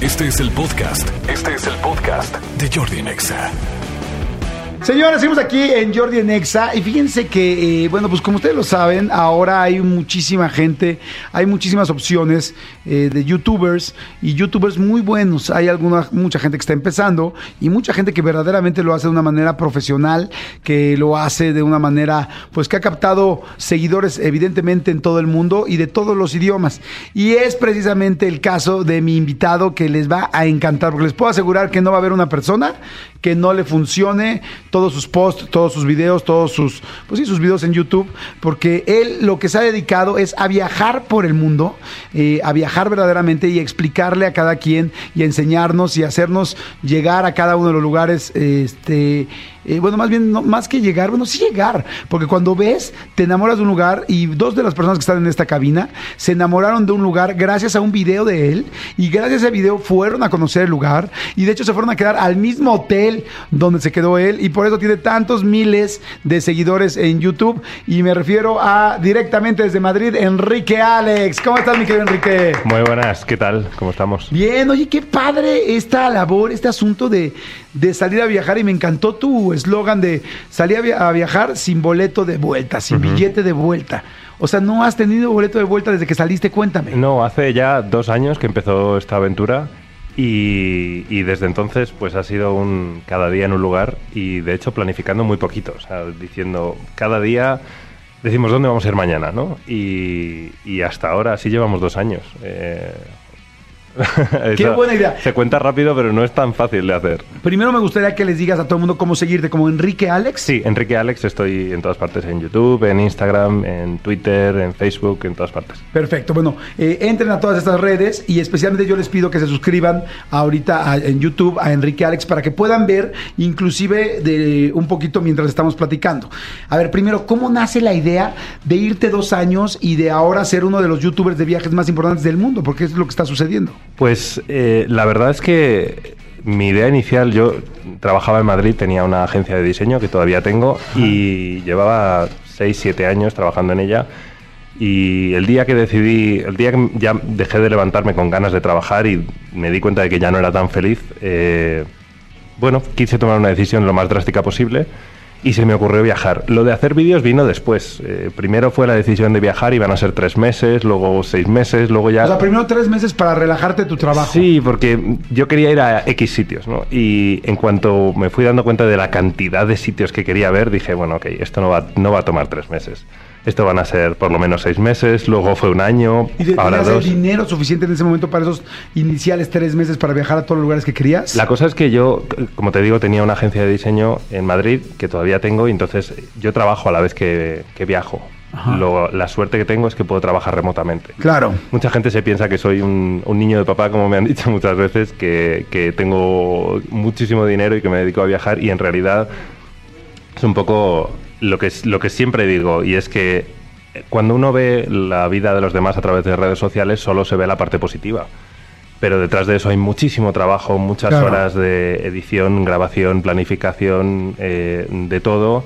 Este es el podcast de Jordi en Exa. Señores, seguimos aquí en Jordi en Exa y fíjense que, bueno, pues como ustedes lo saben, ahora hay muchísima gente, hay muchísimas opciones de youtubers y youtubers muy buenos. Hay mucha gente que está empezando y mucha gente que verdaderamente lo hace de una manera profesional, que lo hace de una manera, pues que ha captado seguidores evidentemente en todo el mundo y de todos los idiomas. Y es precisamente el caso de mi invitado que les va a encantar, porque les puedo asegurar que no va a haber una persona que no le funcione todos sus posts, todos sus videos, sus videos en YouTube, porque él lo que se ha dedicado es a viajar por el mundo, a viajar verdaderamente y explicarle a cada quien y a enseñarnos y hacernos llegar a cada uno de los lugares, bueno, más bien, no, más que llegar, bueno, sí llegar, porque cuando ves, te enamoras de un lugar y dos de las personas que están en esta cabina se enamoraron de un lugar gracias a un video de él y gracias a ese video fueron a conocer el lugar y de hecho se fueron a quedar al mismo hotel donde se quedó él y por eso tiene tantos miles de seguidores en YouTube y me refiero a directamente desde Madrid, Enrique Alex. ¿Cómo estás, mi querido Enrique? Muy buenas, ¿qué tal? ¿Cómo estamos? Bien, oye, qué padre esta labor, este asunto de salir a viajar y me encantó tu eslogan de salir a viajar sin boleto de vuelta, sin billete de vuelta. O sea, ¿no has tenido boleto de vuelta desde que saliste? Cuéntame. No, hace ya 2 años que empezó esta aventura y desde entonces pues ha sido cada día en un lugar y de hecho planificando muy poquito, o sea, diciendo cada día decimos dónde vamos a ir mañana, ¿no? Y hasta ahora sí llevamos 2 años. Qué buena idea. Se cuenta rápido, pero no es tan fácil de hacer. Primero me gustaría que les digas a todo el mundo cómo seguirte, como Enrique Alex. Sí, Enrique Alex, estoy en todas partes, en YouTube, en Instagram, en Twitter, en Facebook, en todas partes. Perfecto, bueno, entren a todas estas redes y especialmente yo les pido que se suscriban ahorita en YouTube a Enrique Alex para que puedan ver inclusive de un poquito mientras estamos platicando. A ver, primero, ¿cómo nace la idea de irte 2 años y de ahora ser uno de los youtubers de viajes más importantes del mundo? Porque es lo que está sucediendo. Pues la verdad es que mi idea inicial, yo trabajaba en Madrid, tenía una agencia de diseño que todavía tengo y llevaba 6-7 años trabajando en ella y el día que ya dejé de levantarme con ganas de trabajar y me di cuenta de que ya no era tan feliz, bueno, quise tomar una decisión lo más drástica posible y se me ocurrió viajar. Lo de hacer vídeos vino después. Primero fue la decisión de viajar, iban a ser 3 meses, luego 6 meses, luego ya... O sea, primero 3 meses para relajarte tu trabajo. Sí, porque yo quería ir a X sitios, ¿no? Y en cuanto me fui dando cuenta de la cantidad de sitios que quería ver, dije, bueno, ok, esto no va a tomar 3 meses. Esto van a ser por lo menos 6 meses, luego fue 1 año, ahora 2. ¿Tenías el dinero suficiente en ese momento para esos iniciales 3 meses para viajar a todos los lugares que querías? La cosa es que yo, como te digo, tenía una agencia de diseño en Madrid, que todavía tengo, y entonces yo trabajo a la vez que viajo. La suerte que tengo es que puedo trabajar remotamente. Claro. Mucha gente se piensa que soy un niño de papá, como me han dicho muchas veces, que tengo muchísimo dinero y que me dedico a viajar, y en realidad es un poco... Lo que siempre digo, y es que cuando uno ve la vida de los demás a través de redes sociales, solo se ve la parte positiva. Pero detrás de eso hay muchísimo trabajo, muchas horas de edición, grabación, planificación, de todo.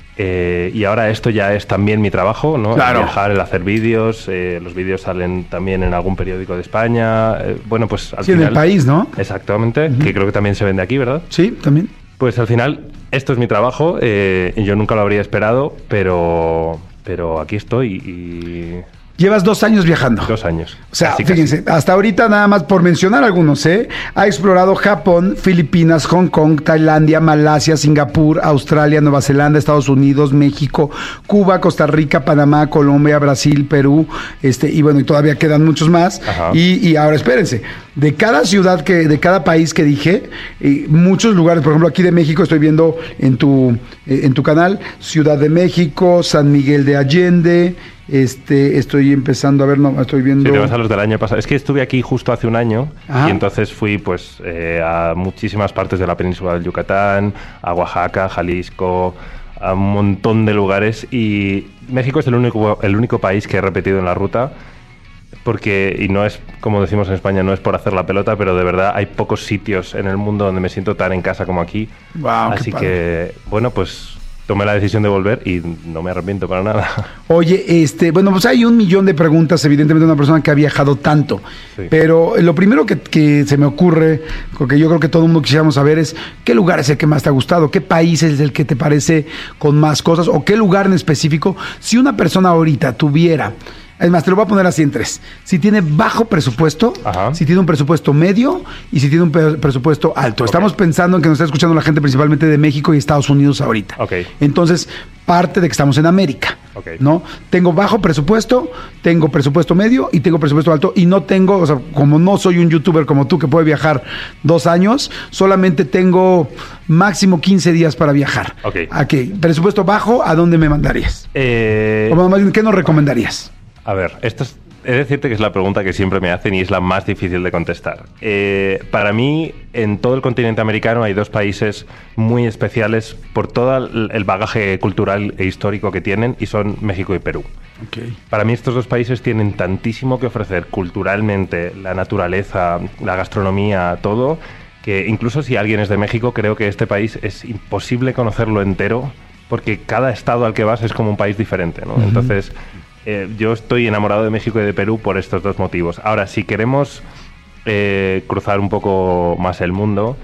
Y ahora esto ya es también mi trabajo, ¿no? Claro. El viajar, el hacer vídeos. Los vídeos salen también en algún periódico de España. Bueno, pues al final... en El País, ¿no? Exactamente, que creo que también se vende aquí, ¿verdad? Sí, también. Pues al final, esto es mi trabajo, yo nunca lo habría esperado, pero aquí estoy y... Llevas 2 años viajando. 2 años. O sea, casi, fíjense, hasta ahorita nada más por mencionar algunos, ha explorado Japón, Filipinas, Hong Kong, Tailandia, Malasia, Singapur, Australia, Nueva Zelanda, Estados Unidos, México, Cuba, Costa Rica, Panamá, Colombia, Brasil, Perú, y bueno, y todavía quedan muchos más. Y ahora espérense, de cada ciudad de cada país que dije, muchos lugares, por ejemplo, aquí de México estoy viendo en tu canal, Ciudad de México, San Miguel de Allende. Estoy empezando a ver, no, estoy viendo... Sí, te vas a los del año pasado. Es que estuve aquí justo hace 1 año. Y entonces fui pues a muchísimas partes de la península del Yucatán, a Oaxaca, Jalisco, a un montón de lugares. Y México es el único país que he repetido en la ruta. Porque, y no es, como decimos en España, no es por hacer la pelota, pero de verdad hay pocos sitios en el mundo donde me siento tan en casa como aquí. Wow, así que, bueno, pues tomé la decisión de volver y no me arrepiento para nada. Oye, bueno, pues hay 1,000,000 de preguntas, evidentemente, de una persona que ha viajado tanto. Sí. Pero lo primero que se me ocurre, que yo creo que todo el mundo quisiéramos saber es, ¿qué lugar es el que más te ha gustado? ¿Qué país es el que te parece con más cosas? ¿O qué lugar en específico? Si una persona ahorita tuviera... Es más, te lo voy a poner así en 3. Si tiene bajo presupuesto, Ajá. si tiene un presupuesto medio y si tiene un presupuesto alto. Ok. Estamos pensando en que nos está escuchando la gente principalmente de México y Estados Unidos ahorita. Ok. Entonces, parte de que estamos en América. Ok. ¿No? Tengo bajo presupuesto, tengo presupuesto medio y tengo presupuesto alto. Y no tengo, o sea, como no soy un youtuber como tú que puede viajar 2 años, solamente tengo máximo 15 días para viajar. Ok. ¿A qué? Presupuesto bajo, ¿a dónde me mandarías? O más bien, ¿qué nos recomendarías? A ver, esto es, he de decirte que es la pregunta que siempre me hacen y es la más difícil de contestar. Para mí, en todo el continente americano hay 2 países muy especiales por todo el bagaje cultural e histórico que tienen, y son México y Perú. Okay. Para mí estos 2 países tienen tantísimo que ofrecer culturalmente, la naturaleza, la gastronomía, todo, que incluso si alguien es de México, creo que este país es imposible conocerlo entero, porque cada estado al que vas es como un país diferente, ¿no? Uh-huh. Entonces... yo estoy enamorado de México y de Perú por estos 2 motivos. Ahora, si queremos cruzar un poco más el mundo...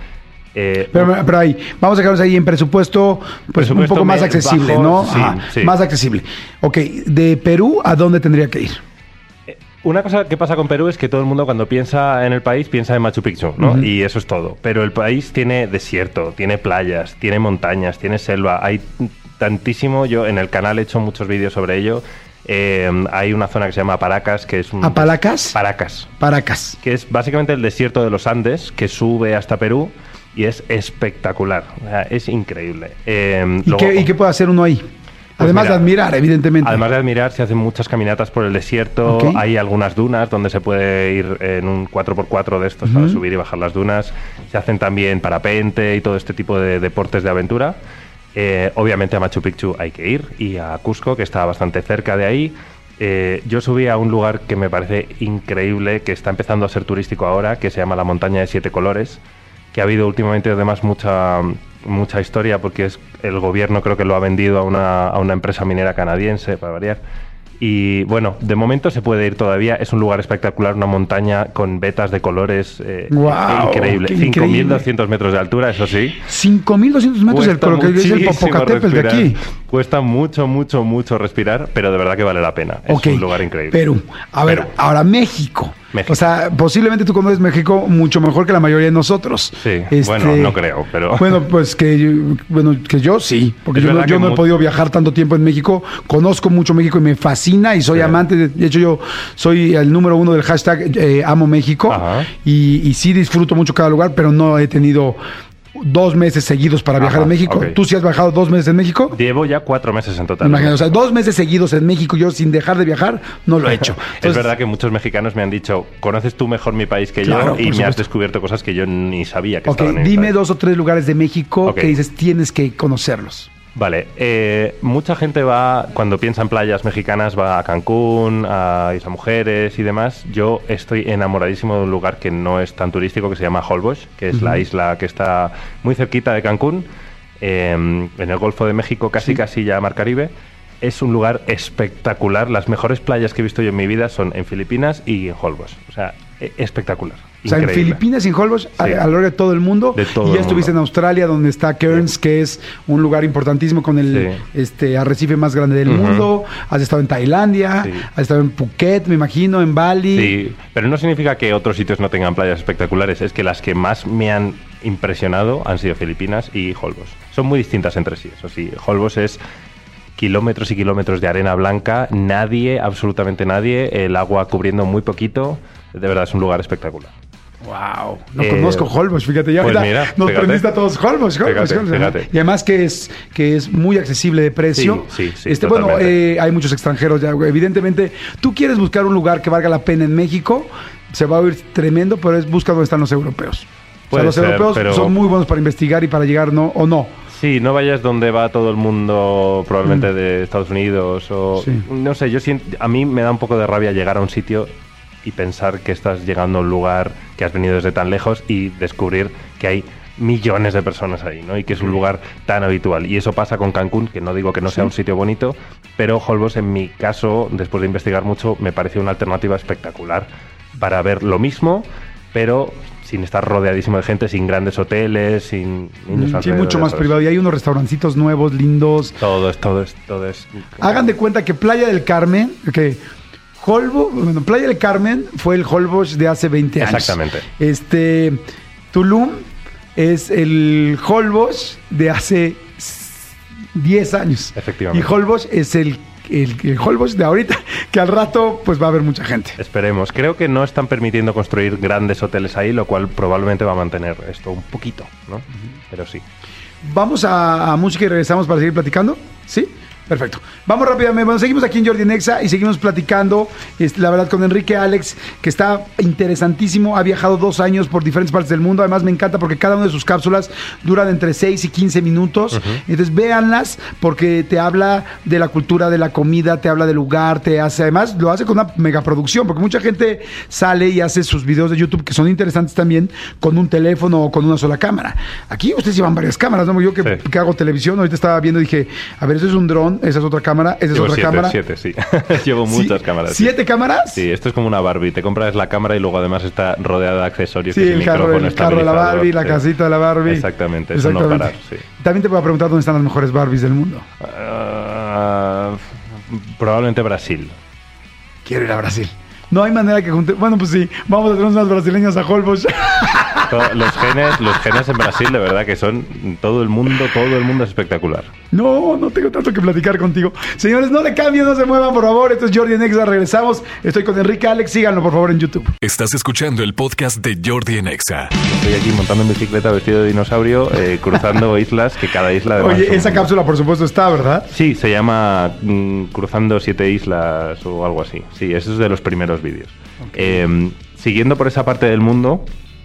pero ahí, vamos a quedarnos ahí en presupuesto, pues un poco más accesible, bajo, ¿no? sí, Ajá, sí. Más accesible. Ok, de Perú, ¿a dónde tendría que ir? Una cosa que pasa con Perú es que todo el mundo cuando piensa en el país piensa en Machu Picchu, ¿no? Uh-huh. Y eso es todo. Pero el país tiene desierto, tiene playas, tiene montañas, tiene selva. Hay tantísimo. Yo en el canal he hecho muchos vídeos sobre ello. Hay una zona que se llama Paracas, que es un... ¿Apalacas? Paracas. Que es básicamente el desierto de los Andes, que sube hasta Perú y es espectacular. O sea, es increíble. ¿Y qué puede hacer uno ahí? Pues Además mira, de admirar, evidentemente. Además de admirar, se hacen muchas caminatas por el desierto. Okay. Hay algunas dunas donde se puede ir en un 4x4 de estos para subir y bajar las dunas. Se hacen también parapente y todo este tipo de deportes de aventura. Obviamente a Machu Picchu hay que ir, y a Cusco, que está bastante cerca de ahí. Yo subí a un lugar que me parece increíble, que está empezando a ser turístico ahora, que se llama la Montaña de 7 Colores, que ha habido últimamente además mucha historia, porque el gobierno creo que lo ha vendido a una empresa minera canadiense, para variar. Y bueno, de momento se puede ir todavía. Es un lugar espectacular, una montaña con vetas de colores ¡Wow! Increíble. 5.200 metros de altura, eso sí. 5.200 metros es el Popocatépetl de aquí. Cuesta mucho respirar, pero de verdad que vale la pena. Es un lugar increíble. Perú. A ver, ahora México. O sea, posiblemente tú conoces México mucho mejor que la mayoría de nosotros. Sí, bueno, no creo, pero... Bueno, pues que yo sí, porque yo no he podido viajar tanto tiempo en México. Conozco mucho México y me fascina y soy amante. De hecho, yo soy el número 1 del hashtag Amo México. Y sí disfruto mucho cada lugar, pero no he tenido 2 meses seguidos para viajar en México. Okay. ¿Tú sí has viajado 2 meses en México? Llevo ya 4 meses en total. Imagínate, o sea, 2 meses seguidos en México, yo sin dejar de viajar, no lo he hecho. Entonces, es verdad que muchos mexicanos me han dicho, conoces tú mejor mi país que claro, yo, y me has descubierto cosas que yo ni sabía que estaban en dime país. 2 o 3 lugares de México que dices, tienes que conocerlos. Vale, mucha gente va, cuando piensa en playas mexicanas, va a Cancún, a Isla Mujeres y demás. Yo estoy enamoradísimo de un lugar que no es tan turístico, que se llama Holbox, que es la isla que está muy cerquita de Cancún, en el Golfo de México, casi ya Mar Caribe. Es un lugar espectacular. Las mejores playas que he visto yo en mi vida son en Filipinas y en Holbox. O sea, espectacular. O sea, en Filipinas y en Holbox, a lo largo de todo el mundo. Y ya estuviste en Australia, donde está Cairns, que es un lugar importantísimo con el arrecife más grande del mundo. Has estado en Tailandia, has estado en Phuket, me imagino, en Bali. Sí, pero no significa que otros sitios no tengan playas espectaculares. Es que las que más me han impresionado han sido Filipinas y Holbox. Son muy distintas entre sí, eso sí. Holbox es kilómetros y kilómetros de arena blanca, absolutamente nadie, el agua cubriendo muy poquito. De verdad, es un lugar espectacular. Wow, no conozco Holbox, fíjate, ya pues mira, nos prendiste a todos Holbox. Fíjate. Y además que es muy accesible de precio. Sí, bueno, hay muchos extranjeros ya, evidentemente. Tú quieres buscar un lugar que valga la pena en México, se va a oír tremendo, pero busca donde están los europeos. O sea, los europeos son muy buenos para investigar y para llegar, ¿no? ¿O no? Sí, no vayas donde va todo el mundo, probablemente de Estados Unidos o... Sí. No sé, a mí me da un poco de rabia llegar a un sitio y pensar que estás llegando a un lugar que has venido desde tan lejos y descubrir que hay millones de personas ahí, ¿no? Y que es un lugar tan habitual. Y eso pasa con Cancún, que no digo que no sea un sitio bonito, pero Holbox, en mi caso, después de investigar mucho, me pareció una alternativa espectacular para ver lo mismo, pero sin estar rodeadísimo de gente, sin grandes hoteles, sin niños alrededor. Sí, mucho más privado. Y hay unos restaurancitos nuevos, lindos. Todo es. Hagan de cuenta que Playa del Carmen, Playa del Carmen fue el Holbox de hace 20 años. Exactamente. Tulum es el Holbox de hace 10 años. Efectivamente. Y Holbox es el Holbox de ahorita, que al rato pues va a haber mucha gente. Esperemos. Creo que no están permitiendo construir grandes hoteles ahí, lo cual probablemente va a mantener esto un poquito, ¿no? Pero sí. Vamos a música y regresamos para seguir platicando. ¿Sí? Perfecto. Vamos rápidamente. Bueno, seguimos aquí en Jordi en Exa y seguimos platicando, la verdad, con Enrique Alex, que está interesantísimo. Ha viajado 2 años por diferentes partes del mundo. Además, me encanta porque cada una de sus cápsulas duran entre 6 y 15 minutos. Entonces, véanlas porque te habla de la cultura, de la comida, te habla del lugar, además, lo hace con una megaproducción, porque mucha gente sale y hace sus videos de YouTube, que son interesantes también, con un teléfono o con una sola cámara. Aquí ustedes llevan varias cámaras, ¿no? Yo que hago televisión, ahorita estaba viendo y dije, a ver, eso es un dron, esa es otra cámara, esa es otra cámara. 7, sí. Llevo muchas cámaras. ¿7 cámaras? Sí, esto es como una Barbie. Te compras la cámara y luego además está rodeada de accesorios. Sí, el carro de la Barbie, la casita de la Barbie. Exactamente, eso no parar. Sí. También te voy a preguntar dónde están las mejores Barbies del mundo. Probablemente Brasil. Quiero ir a Brasil. No hay manera que junte. Bueno, pues sí, vamos a tener unas brasileñas a Holbox. Los genes en Brasil, de verdad que son todo el mundo es espectacular. No tengo tanto que platicar contigo. Señores, no le cambien, no se muevan, por favor. Esto es Jordi en Exa, regresamos. Estoy con Enrique Alex, síganlo por favor en YouTube. Estás escuchando el podcast de Jordi en Exa. Estoy aquí montando en bicicleta vestido de dinosaurio, cruzando islas, que cada isla además. Oye, esa cápsula por supuesto está, ¿verdad? Sí, se llama Cruzando 7 islas o algo así. Sí, eso es de los primeros vídeos. Okay. Siguiendo por esa parte del mundo,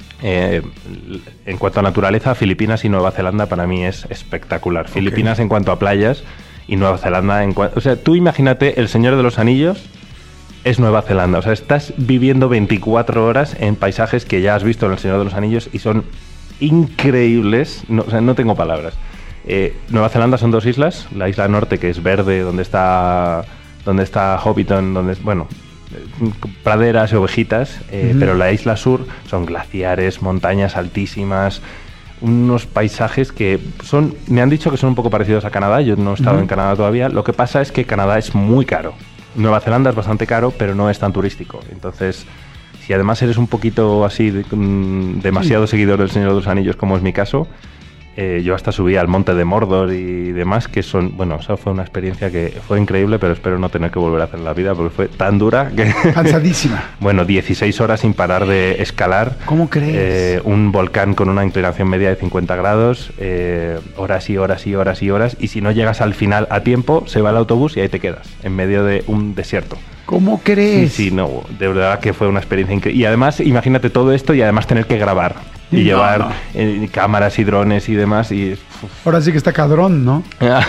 en cuanto a naturaleza, Filipinas y Nueva Zelanda para mí es espectacular. Okay. Filipinas en cuanto a playas y Nueva Zelanda en cuanto... O sea, tú imagínate, El Señor de los Anillos es Nueva Zelanda. O sea, estás viviendo 24 horas en paisajes que ya has visto en El Señor de los Anillos y son increíbles. O sea, no tengo palabras. Nueva Zelanda son 2 islas. La isla norte, que es verde, donde está Hobbiton, praderas y ovejitas, pero la isla sur son glaciares, montañas altísimas, unos paisajes que me han dicho que son un poco parecidos a Canadá. Yo no he estado en Canadá todavía. Lo que pasa es que Canadá es muy caro. Nueva Zelanda es bastante caro, pero no es tan turístico. Entonces, si además eres un poquito así, demasiado seguidor del Señor de los Anillos, como es mi caso, yo hasta subí al monte de Mordor y demás, que esa fue una experiencia que fue increíble, pero espero no tener que volver a hacer en la vida porque fue tan dura que... Cansadísima. 16 horas sin parar de escalar. ¿Cómo crees? Un volcán con una inclinación media de 50 grados, horas y horas y horas y horas, y si no llegas al final a tiempo, se va el autobús y ahí te quedas, en medio de un desierto. ¿Cómo crees? Sí, no, de verdad que fue una experiencia increíble. Y además, imagínate todo esto y además tener que grabar. Y llevar cámaras y drones y demás. Ahora sí que está cadrón, ¿no?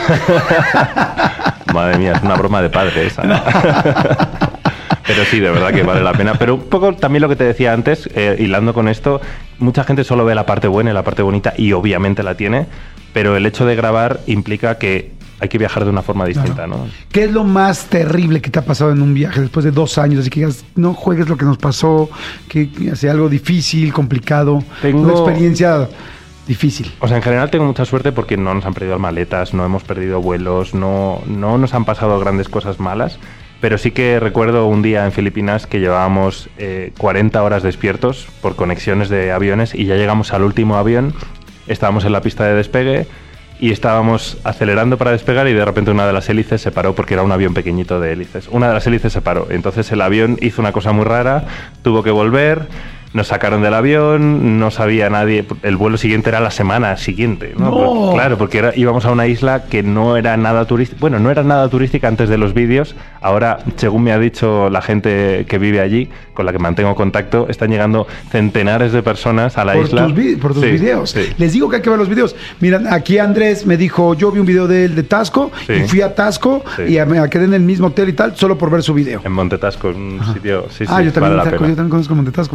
Madre mía, es una broma de padre esa, ¿no? Pero sí, de verdad que vale la pena. Pero un poco también lo que te decía antes, hilando con esto, mucha gente solo ve la parte buena y la parte bonita, y obviamente la tiene, pero el hecho de grabar implica que hay que viajar de una forma distinta, claro, ¿no? ¿Qué es lo más terrible que te ha pasado en un viaje después de 2 años? Así que digas, no juegues lo que nos pasó, que hace algo difícil, complicado, una experiencia difícil. O sea, en general tengo mucha suerte porque no nos han perdido maletas, no hemos perdido vuelos, no nos han pasado grandes cosas malas, pero sí que recuerdo un día en Filipinas que llevábamos 40 horas despiertos por conexiones de aviones y ya llegamos al último avión, estábamos en la pista de despegue y estábamos acelerando para despegar y de repente una de las hélices se paró porque era un avión pequeñito de hélices. Una de las hélices se paró, entonces el avión hizo una cosa muy rara, tuvo que volver, nos sacaron del avión, no sabía nadie, el vuelo siguiente era la semana siguiente, ¿no? No. Claro, porque íbamos a una isla que no era nada turística, bueno, no era nada turística antes de los vídeos, ahora, según me ha dicho la gente que vive allí, con la que mantengo contacto, están llegando centenares de personas a la isla. Por tus videos. Sí. Les digo que hay que ver los videos. Mira, aquí Andrés me dijo, yo vi un video de él de Tasco, y fui a Tasco, y me quedé en el mismo hotel y tal, solo por ver su video. En Monte Tasco, un sitio, yo también, vale yo también conozco Monte Tasco. Muy bien. Pues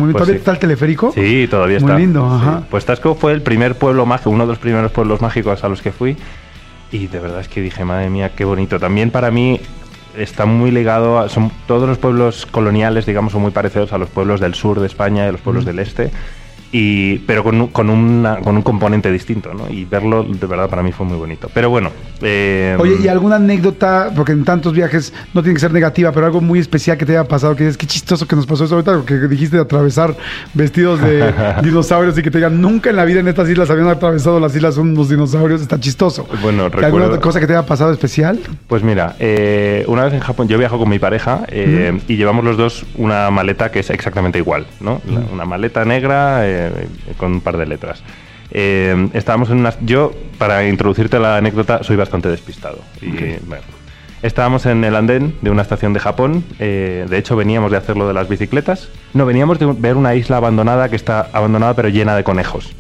está el teleférico? Sí, todavía está. Muy lindo, ajá. Sí. Pues Taxco fue el primer pueblo mágico, uno de los primeros pueblos mágicos a los que fui. Y de verdad es que dije, madre mía, qué bonito. También para mí está muy ligado a... todos los pueblos coloniales, digamos, son muy parecidos a los pueblos del sur de España y a los pueblos del este. Pero con un componente distinto, ¿no? Y verlo, de verdad, para mí fue muy bonito. Pero bueno... Oye, ¿y alguna anécdota? Porque en tantos viajes no tiene que ser negativa, pero algo muy especial que te haya pasado, que dices, qué chistoso que nos pasó eso ahorita, porque dijiste de atravesar vestidos de dinosaurios y que te digan, nunca en la vida en estas islas habían atravesado las islas unos dinosaurios, está chistoso. Bueno, recuerdo... ¿Alguna otra cosa que te haya pasado especial? Pues mira, una vez en Japón, yo viajo con mi pareja y llevamos los dos una maleta que es exactamente igual, ¿no? Una maleta negra... con un par de letras. Estábamos en una... Yo, para introducirte la anécdota, soy bastante despistado. Okay. Y, bueno, estábamos en el andén de una estación de Japón. De hecho, veníamos de hacer lo de las bicicletas. No, veníamos de ver una isla abandonada que está abandonada pero llena de conejos.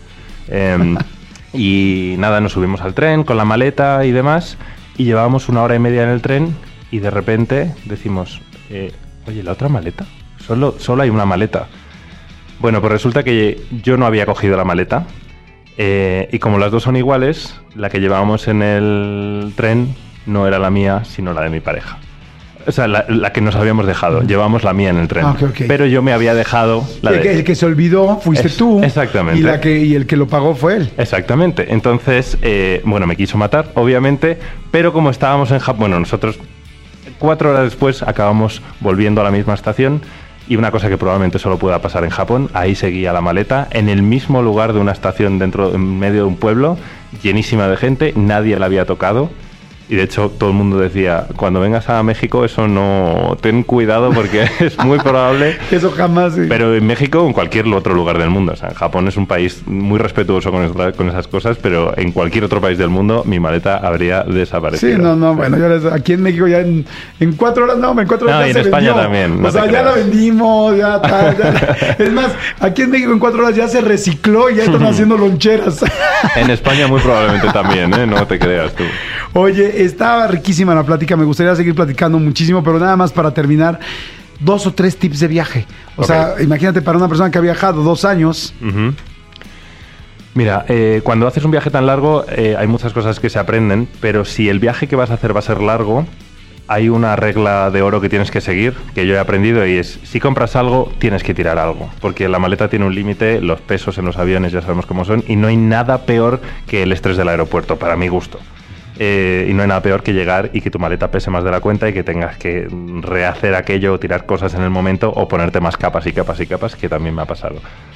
Y nada, nos subimos al tren con la maleta y demás. Y llevábamos 1 hora y media en el tren y de repente decimos, oye, ¿la otra maleta? Solo hay una maleta. Bueno, pues resulta que yo no había cogido la maleta y como las dos son iguales, la que llevábamos en el tren no era la mía, sino la de mi pareja. O sea, la que nos habíamos dejado. Llevamos la mía en el tren. Okay. Pero yo me había dejado el que se olvidó fuiste tú. Exactamente. Y el que lo pagó fue él. Exactamente. Entonces, bueno, me quiso matar, obviamente, pero como estábamos en Japón, bueno, nosotros 4 horas después acabamos volviendo a la misma estación. Y una cosa que probablemente solo pueda pasar en Japón, ahí seguía la maleta, en el mismo lugar de una estación en medio de un pueblo, llenísima de gente, nadie la había tocado. Y de hecho todo el mundo decía, cuando vengas a México eso no... Ten cuidado porque es muy probable... Eso jamás... Sí. Pero en México o en cualquier otro lugar del mundo. O sea, Japón es un país muy respetuoso con esas cosas, pero en cualquier otro país del mundo mi maleta habría desaparecido. Sí, bueno, aquí en México ya en 4 horas, en 4 horas ya se vendió. En España también. O sea, ya la vendimos, ya tal. Es más, aquí en México en 4 horas ya se recicló y ya están haciendo loncheras. En España muy probablemente también, no te creas tú. Oye, estaba riquísima la plática, me gustaría seguir platicando muchísimo, pero nada más para terminar, 2 o 3 tips de viaje. O sea, imagínate para una persona que ha viajado 2 años. Uh-huh. Mira, cuando haces un viaje tan largo hay muchas cosas que se aprenden, pero si el viaje que vas a hacer va a ser largo, hay una regla de oro que tienes que seguir, que yo he aprendido, y es, si compras algo, tienes que tirar algo, porque la maleta tiene un límite, los pesos en los aviones ya sabemos cómo son, y no hay nada peor que el estrés del aeropuerto, para mi gusto. Y no hay nada peor que llegar y que tu maleta pese más de la cuenta y que tengas que rehacer aquello o tirar cosas en el momento o ponerte más capas y capas y capas, que también me ha pasado.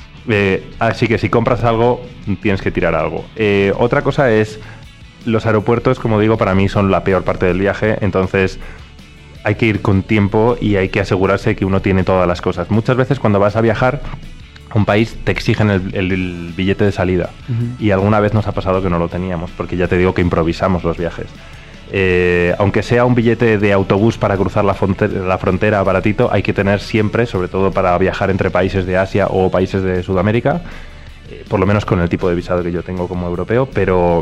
Así que si compras algo, tienes que tirar algo. Otra cosa es, los aeropuertos, como digo, para mí son la peor parte del viaje, entonces hay que ir con tiempo y hay que asegurarse que uno tiene todas las cosas. Muchas veces cuando vas a viajar a un país te exigen el billete de salida. Uh-huh. Y alguna vez nos ha pasado que no lo teníamos, porque ya te digo que improvisamos los viajes. Aunque sea un billete de autobús para cruzar la frontera baratito, hay que tener siempre, sobre todo para viajar entre países de Asia o países de Sudamérica, por lo menos con el tipo de visado que yo tengo como europeo, pero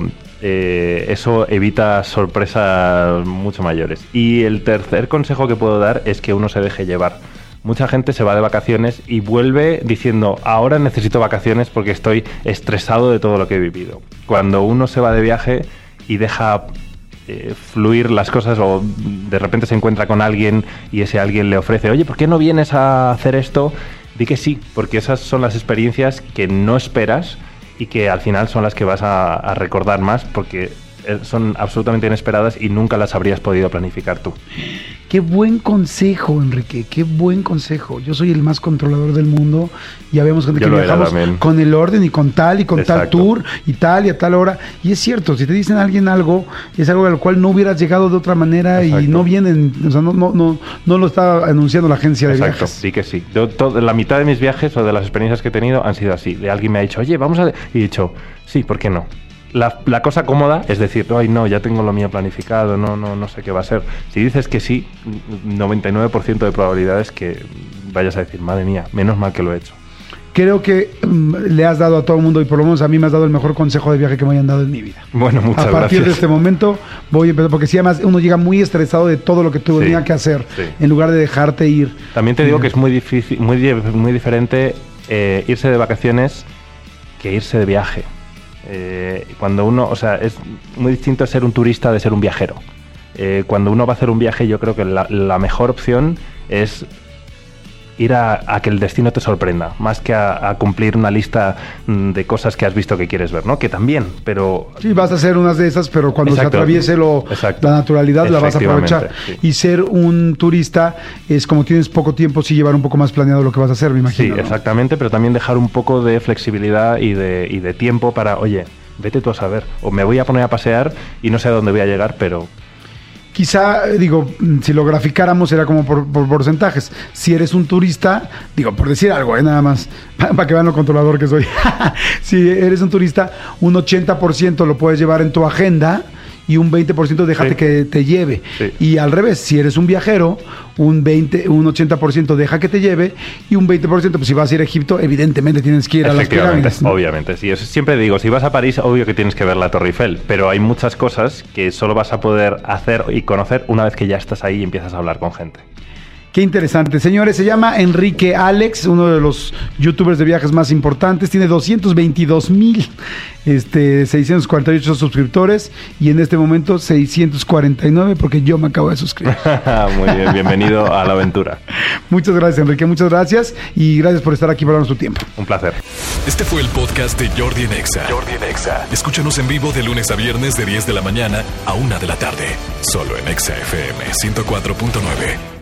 eso evita sorpresas mucho mayores. Y el tercer consejo que puedo dar es que uno se deje llevar. Mucha gente se va de vacaciones y vuelve diciendo, ahora necesito vacaciones porque estoy estresado de todo lo que he vivido. Cuando uno se va de viaje y deja fluir las cosas, o de repente se encuentra con alguien y ese alguien le ofrece, oye, ¿por qué no vienes a hacer esto? Di que sí, porque esas son las experiencias que no esperas y que al final son las que vas a recordar más, porque son absolutamente inesperadas y nunca las habrías podido planificar tú. Qué buen consejo, Enrique, qué buen consejo. Yo soy el más controlador del mundo. Ya vemos gente que viajamos con el orden y con tal tour y tal y a tal hora. Y es cierto, si te dicen a alguien algo, es algo al cual no hubieras llegado de otra manera. Exacto. Y no vienen, o sea, no lo está anunciando la agencia de viajes. Exacto, sí que sí. La mitad de mis viajes o de las experiencias que he tenido han sido así. De alguien me ha dicho, oye, vamos a... Y he dicho, sí, ¿por qué no? La cosa cómoda es decir, ay no, ya tengo lo mío planificado, no sé qué va a ser. Si dices que sí, 99% de probabilidades que vayas a decir, madre mía, menos mal que lo he hecho. Creo que le has dado a todo el mundo, y por lo menos a mí me has dado el mejor consejo de viaje que me hayan dado en mi vida. Bueno, muchas gracias. A partir de este momento voy a empezar, porque si además uno llega muy estresado de todo lo que tenía que hacer, en lugar de dejarte ir. También te digo que es muy difícil, muy diferente irse de vacaciones que irse de viaje. Cuando uno, o sea, es muy distinto ser un turista de ser un viajero. Cuando uno va a hacer un viaje, yo creo que la mejor opción es ir a que el destino te sorprenda, más que a cumplir una lista de cosas que has visto que quieres ver, ¿no? Que también, pero... Sí, vas a hacer unas de esas, pero cuando Exacto. se atraviese la naturalidad la vas a aprovechar. Sí. Y ser un turista es como tienes poco tiempo, sí llevar un poco más planeado lo que vas a hacer, me imagino. Sí, ¿no? Exactamente, pero también dejar un poco de flexibilidad y de tiempo para, oye, vete tú a saber, o me voy a poner a pasear y no sé a dónde voy a llegar, pero... Quizá, si lo graficáramos era como por porcentajes. Si eres un turista, por decir algo, nada más, para que vean lo controlador que soy. Si eres un turista, un 80% lo puedes llevar en tu agenda y un 20% déjate que te lleve. Sí. Y al revés, si eres un viajero, un 80% deja que te lleve y un 20%, pues si vas a ir a Egipto, evidentemente tienes que ir a las pirámides, ¿no? Obviamente, sí. Siempre digo, si vas a París, obvio que tienes que ver la Torre Eiffel, pero hay muchas cosas que solo vas a poder hacer y conocer una vez que ya estás ahí y empiezas a hablar con gente. Qué interesante. Señores, se llama Enrique Alex, uno de los youtubers de viajes más importantes. Tiene 222,648 suscriptores y en este momento 649 porque yo me acabo de suscribir. Muy bien, bienvenido a la aventura. Muchas gracias, Enrique. Muchas gracias y gracias por estar aquí por darnos tu tiempo. Un placer. Este fue el podcast de Jordi en Exa. Escúchanos en vivo de lunes a viernes de 10 de la mañana a 1 de la tarde. Solo en Exa FM 104.9.